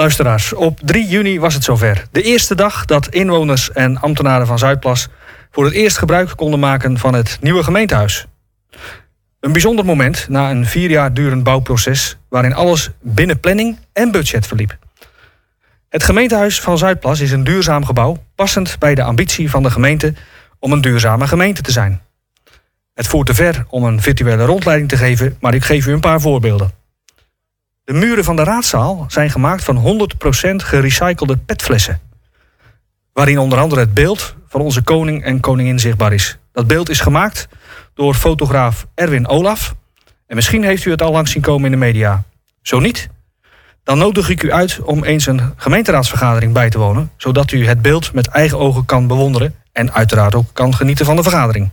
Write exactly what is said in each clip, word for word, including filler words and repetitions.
Luisteraars, op drie juni was het zover. De eerste dag dat inwoners en ambtenaren van Zuidplas voor het eerst gebruik konden maken van het nieuwe gemeentehuis. Een bijzonder moment na een vier jaar durend bouwproces waarin alles binnen planning en budget verliep. Het gemeentehuis van Zuidplas is een duurzaam gebouw, passend bij de ambitie van de gemeente om een duurzame gemeente te zijn. Het voert te ver om een virtuele rondleiding te geven, maar ik geef u een paar voorbeelden. De muren van de raadzaal zijn gemaakt van honderd procent gerecyclede petflessen, waarin onder andere het beeld van onze koning en koningin zichtbaar is. Dat beeld is gemaakt door fotograaf Erwin Olaf en misschien heeft u het al langs zien komen in de media. Zo niet, dan nodig ik u uit om eens een gemeenteraadsvergadering bij te wonen, zodat u het beeld met eigen ogen kan bewonderen en uiteraard ook kan genieten van de vergadering.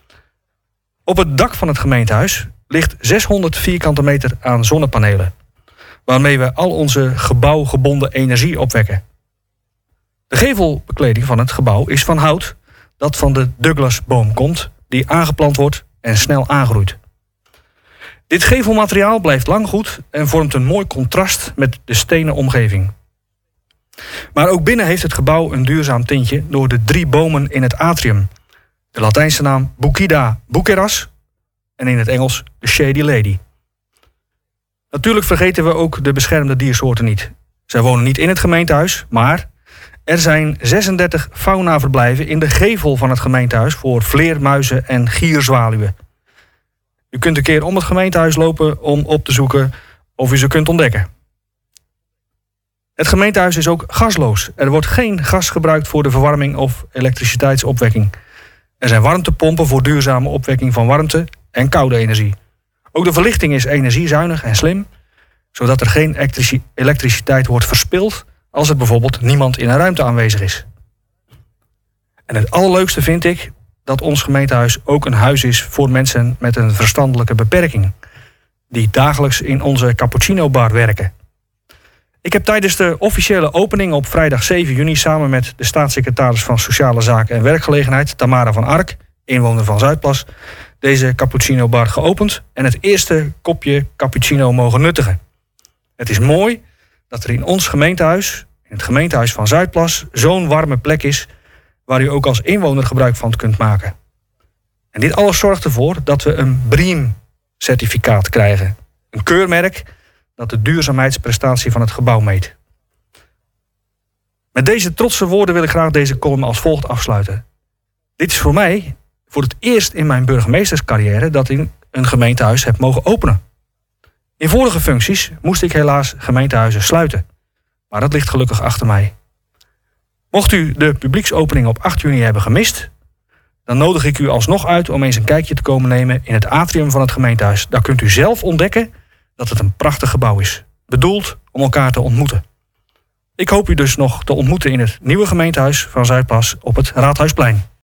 Op het dak van het gemeentehuis ligt zeshonderd vierkante meter aan zonnepanelen, waarmee we al onze gebouwgebonden energie opwekken. De gevelbekleding van het gebouw is van hout dat van de Douglasboom komt, die aangeplant wordt en snel aangroeit. Dit gevelmateriaal blijft lang goed en vormt een mooi contrast met de stenen omgeving. Maar ook binnen heeft het gebouw een duurzaam tintje door de drie bomen in het atrium. De Latijnse naam Bouquida buceras en in het Engels de Shady Lady. Natuurlijk vergeten we ook de beschermde diersoorten niet. Zij wonen niet in het gemeentehuis, maar er zijn zesendertig faunaverblijven in de gevel van het gemeentehuis voor vleermuizen en gierzwaluwen. U kunt een keer om het gemeentehuis lopen om op te zoeken of u ze kunt ontdekken. Het gemeentehuis is ook gasloos. Er wordt geen gas gebruikt voor de verwarming of elektriciteitsopwekking. Er zijn warmtepompen voor duurzame opwekking van warmte en koude energie. Ook de verlichting is energiezuinig en slim, zodat er geen elektriciteit wordt verspild als er bijvoorbeeld niemand in een ruimte aanwezig is. En het allerleukste vind ik dat ons gemeentehuis ook een huis is voor mensen met een verstandelijke beperking, die dagelijks in onze cappuccino bar werken. Ik heb tijdens de officiële opening op vrijdag zeven juni samen met de staatssecretaris van Sociale Zaken en Werkgelegenheid, Tamara van Ark, inwoner van Zuidplas, deze cappuccino bar geopend en het eerste kopje cappuccino mogen nuttigen. Het is mooi dat er in ons gemeentehuis, in het gemeentehuis van Zuidplas, zo'n warme plek is waar u ook als inwoner gebruik van kunt maken. En dit alles zorgt ervoor dat we een BREEAM-certificaat krijgen. Een keurmerk dat de duurzaamheidsprestatie van het gebouw meet. Met deze trotse woorden wil ik graag deze column als volgt afsluiten. Dit is voor mij voor het eerst in mijn burgemeesterscarrière dat ik een gemeentehuis heb mogen openen. In vorige functies moest ik helaas gemeentehuizen sluiten. Maar dat ligt gelukkig achter mij. Mocht u de publieksopening op acht juni hebben gemist, dan nodig ik u alsnog uit om eens een kijkje te komen nemen in het atrium van het gemeentehuis. Daar kunt u zelf ontdekken dat het een prachtig gebouw is, bedoeld om elkaar te ontmoeten. Ik hoop u dus nog te ontmoeten in het nieuwe gemeentehuis van Zuidplas op het Raadhuisplein.